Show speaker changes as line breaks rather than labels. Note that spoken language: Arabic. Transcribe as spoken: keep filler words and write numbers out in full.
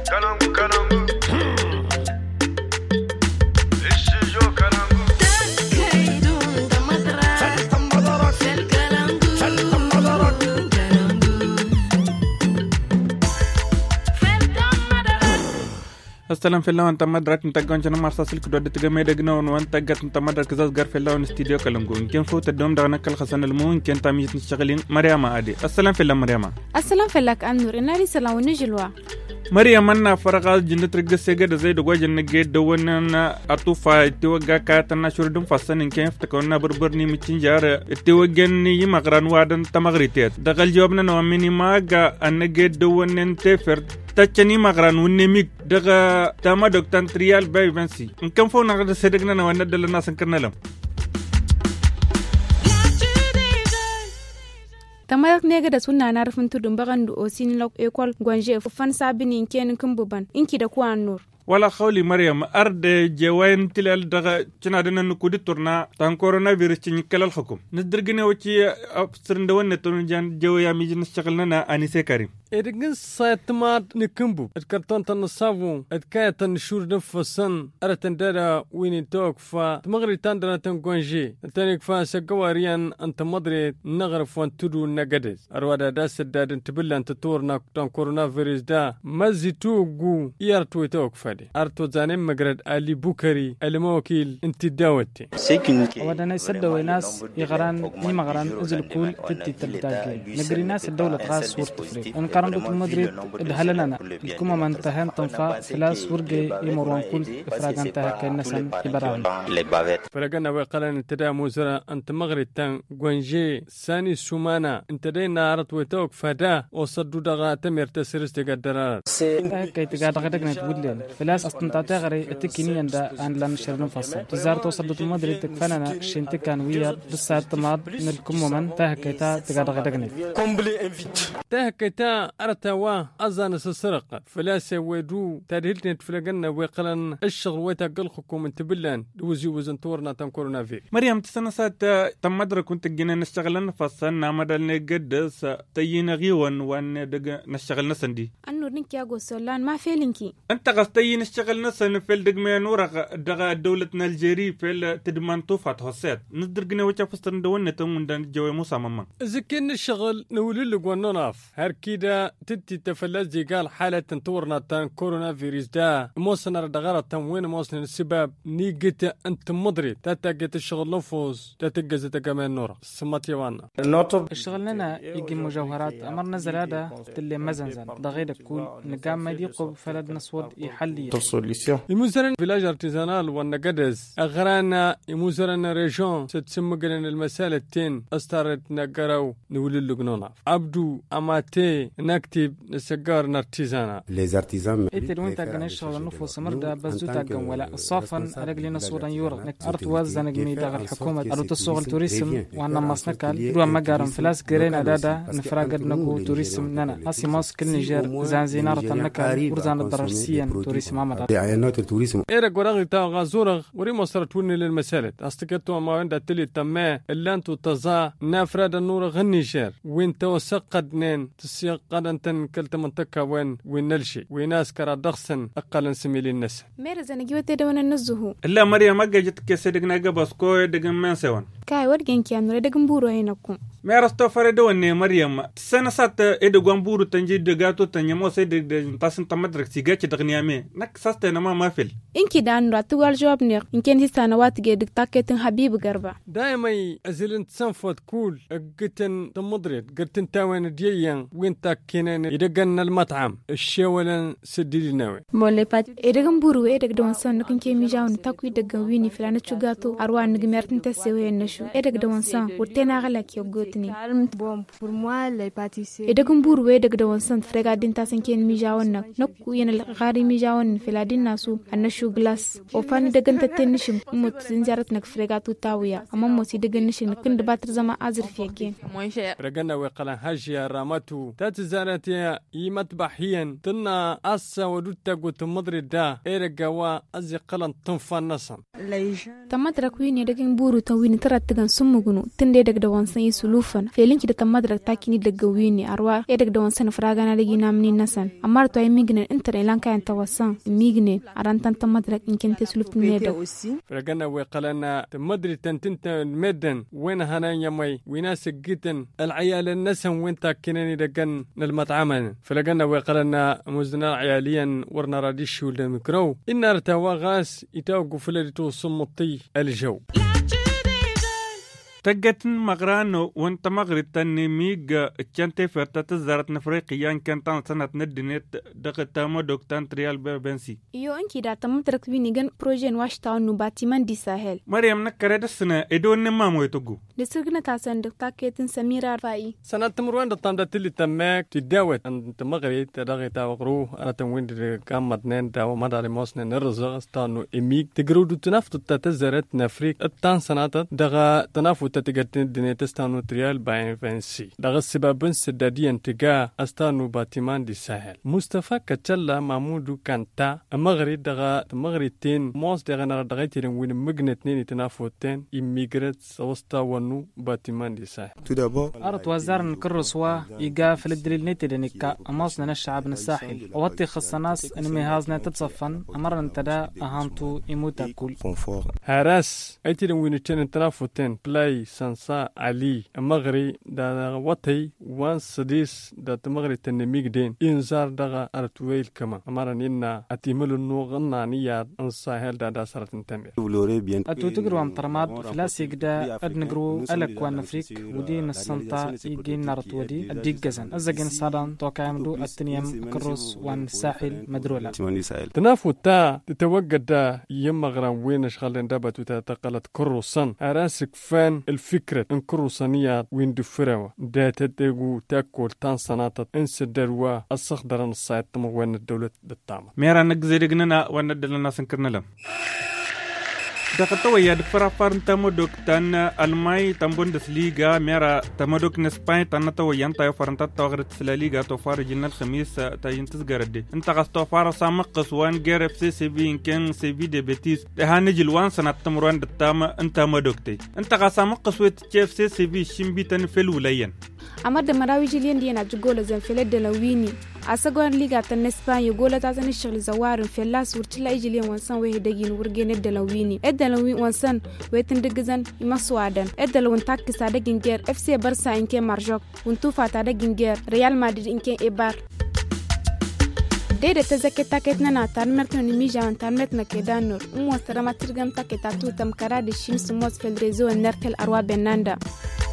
السلام في الله. انت مدرك انت جونجنا مرساسل كدود تجمع دقنا وانت جت انت مدرك زاز جار في الله ونستديو كلامكم يمكن فوت الدوم دغنا كل خسن المو يمكن تاميت نشتغلين مريم عادي. السلام في الله مريم.
السلام في لك أنور إناري سلام ونجلوا
مريم أنا فرقات جنة رجع سجد زي دقوا جنة جد دوّنا أطوفا توجع كاتنا شردم فصلنا إن كيف تكوننا بربرني متشنجار توجني يمغران وادن تمغريتات دخل جوابنا نوامني ما جا أن جد دوّنا نتفر تجني مغران ونميك دغا تما دكتور تريال باي بنسي إن كم فونا قد صدقنا نوانا دلنا سنكرنا لهم
tamarak nega da sunna na rufin tudun bagan da osini lok ekol gwanje fufan sabini kenin kumbuban inki da kuwan nur
wala khawli maryam arde jewayn tilal daga cina dana nukudi turna tan coronavirus ci kelal hukum nisdirgine wati sirnde wonne ton jan jewya mi jin shaqalna na anise karim
edgin saytmat nikumbu edkarton tan savu edkayatan shurdan fasan aratan dara wini tok fa tmagri tan dana tan gonje tanik fa sagawarian anta madri nagraf wan tudu nagades arwada da sadadin tibillan taturna tan coronavirus da mazitugu yartu tok fa أرتو زانم مجرد علي بوكري الموكيل انت داوتي
ودنا يسد وناس يغران يمغران ازل كول تتي تبتاكي نجري ناس الدولة غاس ورت فريق ان قرن دوت مدريد ادهلنا الكوما من تهان تنفا فلاس ورجي يمرون كل افراغ انت كنسن يبران
فرقنا وقالن انتدا موزرا انت مغرد تان غونجي ساني سومانا انت دينا ارت وتوك فدا وصدو دغا تمر تسرس تقدرات
كي تقدر غدقنا تقول فلاس أستنتاع غري التكيني عند عن لان شرنا فصل تزار توصل دوت مدريد تكفننا شنت كان ويا بالساعة تماد نلكم ومن تهكيتا تقدر غدقني
تهكيتا أرتوا أزان سسرقة فلاس ودو تدهلتني تفلقنا ويقلن الشغل ويتقل حكومة تبلان دوزي وزن تورنا تم كورونا في
مريم تسنى سات تم مدرك كنت جينا نشتغلنا فصل نعمل نجدس تيجينا غيوان وان دق نشتغل نسندي
أنور نكيا جوسلان ما فيلنكي
أنت قصتي نشتغل نسن في الدقمة نورق دقة دولة نيجيري في تدمان توفات حسات ندرجنا وجه فستان دون نتمون دان جوي موسى ماما
إذا كان الشغل نقول له قلنا ناف هركيدا تتي تفلز قال حالة تنطورنا تان كورونا فيروس دا موسنا دغارة تموين موسنا السبب نيجت أنت مدري تتجت الشغل نفوز تتجز تكمل نورق سمات يوانا
الشغل لنا يجي مجوهرات أمرنا زلادة تلي مزنزن دغير كل نقام مديقو فلد نصود يحلي
يموزرن فيلاج ارتيزانال والنقدس أغرانا يموزرن ريجون ستسمقلن المسالة تين أستارت نقراو نولي اللقنونا عبدو أماتي نكتب نسقار نارتيزانا
إتر وين تاقنا الشغل نفوس مردا بزدو تاقن ولا الصافن أرقلنا صورا يورا أرت وازن قميدة الحكومة أرد الصغل توريسم وانا مصنكال دروا مقارن فلاس قرين أدادا نفراقد نقو توريسم نانا أسي ماس كل نيجير زانزينارة النكال ورزان الدرارسيان توريسم عمد
إيرا قراغي تاو غازورغ وري مصرتوني للمسالة أستكتوا ما عند تلي تما إلا أنتو تزا نافراد النور غنيشير وين توسقد نين تسيقد أنتن كلت منطقة وين وين نلشي ويناس كرا دخسن أقل سميلي الناس
مير زنجيو تدون النزهو
إلا مريم ما جت كسيدنا جباس كوي دقن من سوان
كاي ورجين كيان ردقن بورو هينكم
مير استوفر دون مريم سنة سات إدقن بورو تنجي دقاتو تنجمو سيد تاسن تمدرك سيجاتش دغنيامي نك ساستنا ما ما فيل
إنكي دان راتوال جواب نير إنكين هي سنوات جد تاكتن حبيب قربا
دائما أزلن تسنفت كول قتن تمضرد قتن تاوين ديان وين تاكينين يدقن المطعم الشيولا سديد ناوي
مولي بات إدقن بورو إدق دون سان نكن كي ميجاون تاكوي دقن ويني فلانة شغاتو أروان نجمرتن تسوي النشو إدق دون سان ورتنا غلاك يوغوتني إدقن بورو إدق دون سان فرقا دين تاسن كين ميجاون نك نكو ين الغاري ميجاون فلادين ناسو النشو glass وفاني دقن تتنشم موت زنجارت نك فرقاتو تاويا أما موسي دقن نشن كن دباتر زما أزر فيكين
رقنا وقلا هاجيا راماتو تاتزانتيا يمتبحيا تنا أسا ودوتا قوت مدرد دا إيرقاوا أزي قلن تنفى النصم
تمت ركويني دقن بورو توين ترى tigan sumugunu tinde daga da wansan yi sulufan felinki da tamadar takini daga wini arwa e daga da wansan fraga na lagi namni nasan amma to ay migne intare lanka yan tawasan migne arantan tamadar inken te sulufin ne da
fragana we qalana tamadri tantinta medan وين هنا يمي وناس جدا العيال النسم وين تاكنني دقن المطعم فلقنا وقالنا مزنا عياليا ورنا راديش ولا مكرو إن ارتوا غاس يتوقف فلدتو صمتي الجو
تجتن مغرانو وانت مغرب تاني ميغ كانتي فرتا تزارت نفريقيا كانت سنة ندنت دقتامو دوكتان تريال بيربنسي
يو انكي دا تم تركبيني جن بروجين واشتاون نباتيمان دي ساهل
مريم نكرد السنة ادون نمامو يتوغو
لسرقنا تاسن دكتاكيتن سميرة رفائي
سنة تمروان دطام داتلي تماك تداوت انت مغرب تدغي تاوغرو انا تنوين دي كامت نين داو مداري موسنا نرزغ استانو اميك تقرو دو تنافتو تتزارت نفريق التان سناتت دغا تنافو تتجتن دنيا تستانو تريال باين فانسي دغ السبابن سداديا تجا استانو باتيمان دي ساحل مصطفى كتشلا محمود كانتا المغرب دغ المغرب تين موس دغ نرا دغيتين وين مغنتنين تنافوتين إميغرات سوستا ونو باتيمان دي ساحل
أرد وزارن كرسوا يجا في الدليل نتدنيكا أماصنا الشعب الساحل ووطي خصناس إنمي هازنا تتصفن أمرنا تدا أهانتو يموتا كل
هراس أيتين وين تشين تنافوتين بلاي سانسا علي المغري دا وطي وان سديس دا تمغري تنميك دين إنزار دا أرتويل كما أمران إنا أتيمل النوغنا نياد أنساهل دا دا سرطن تنبير
أتو تقروا عن ترماد فلاسيك دا أدنقروا ألك وان نفريك ودين السنطا إيجين نارتودي الديق جزن أزاقين صادان توقع يمدو التنيم كروس وان الساحل مدرولا
تنافو تا تتوقع دا يمغران وين شغالين دابتو تتقلت كروسان أراسك فان الفكرة ان كروسانيات وين دفروا دا تدقو تاكل تان سناتت انسدروا الصخدران الصايد تمغوين الدولة بالطعمة
ميرا نقزيرقننا وندلنا سنكرنا لهم دقتوا يا دفرا فارن تمودك تان الماي تام بوندسليغا ميرا تمودك نسباين تانتوا ينتا فارن تاغرت سلاليغا توفار جنة الخميس تا ينتزغردي انت غاستو فار سامق وان غير اف سي سي في ان كان سي في دي بيتيس دهانجي الوان سنه تمروان دتام انت مودكتي انت غاسامق سويت تشيف سي سي في شيمبي تن في الولايين
أما دمراوي جلين دينا جوجولا زين في لد لويني أساقوان ليغا تنسبان يقولا تازن الشغل زوارن في اللاس ورتلا يجلين وانسان ويهدقين ورقين الدلويني الدلوين وانسان ويتن دقزن يمسو عدن الدلوين تاكي سادقين غير اف سي برسا انكي مارجوك وانتوفا تادقين غير ريال مادريد انكي إبار ديدا تزكي تاكيتنا ناتان مرتو نميجا وانتان مرتنا كيدانور وموسترما ترغم تاكي تاتو تمكرا دي شمس موز في الريزو النرتل أروا بناندا